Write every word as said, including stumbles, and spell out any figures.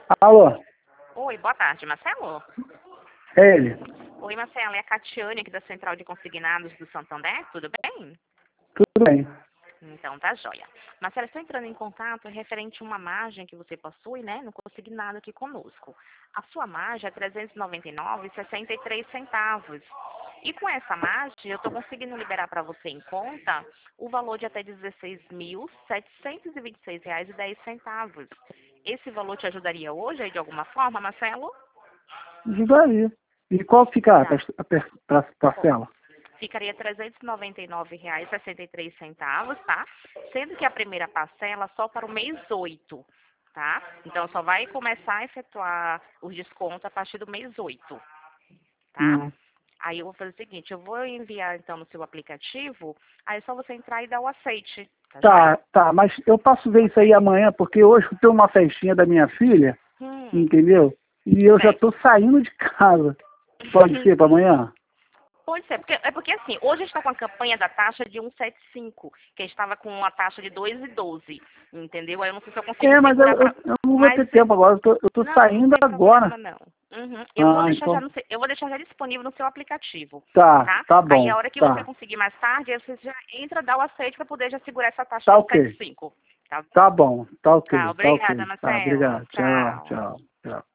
Alô, Oi, boa tarde, Marcelo. é ele. Oi, Marcelo, é a Catiane aqui da Central de Consignados do Santander, tudo bem? Tudo bem. Então tá joia. Marcelo, estou entrando em contato referente a uma margem que você possui, né, no consignado aqui conosco. A sua margem é trezentos e noventa e nove reais e sessenta e três centavos. E com essa margem, eu estou conseguindo liberar para você em conta o valor de até dezesseis mil setecentos e vinte e seis reais e dez centavos. Esse valor te ajudaria hoje aí de alguma forma, Marcelo? Ajudaria. E qual fica a Tá. pers- a per- pra- parcela? Ficaria trezentos e noventa e nove reais e sessenta e três centavos, tá? Sendo que a primeira parcela só para o mês oito, tá? Então só vai começar a efetuar os descontos a partir do mês oito, tá? Hum. Aí eu vou fazer o seguinte, eu vou enviar então no seu aplicativo, aí é só você entrar e dar o aceite, tá Tá, joia? tá, mas eu posso ver isso aí amanhã, porque hoje tem uma festinha da minha filha, Hum, entendeu? E eu já tô certo. saindo de casa. Pode ser para amanhã? Pode ser, porque, é porque assim, hoje a gente está com a campanha da taxa de cento e setenta e cinco, que a gente estava com uma taxa de dois e doze, entendeu? Aí eu não sei se eu consigo É, mas eu, segurar eu, para. eu não vou Mas ter tempo agora, eu tô, eu tô não, não saindo tem agora. problema não. Uhum. Eu vou Ah, deixar já então. no seu- eu vou deixar já disponível no seu aplicativo, Tá, tá? tá Aí bom, a hora que você tá. conseguir mais tarde, aí você já entra, dá o aceite para poder já segurar essa taxa Tá de ok. setenta e cinco, tá? Tá bom, tá Tá, ok, tá obrigada, ok. Tá, Marcelo. obrigado. Tchau, Tchau. tchau, tchau.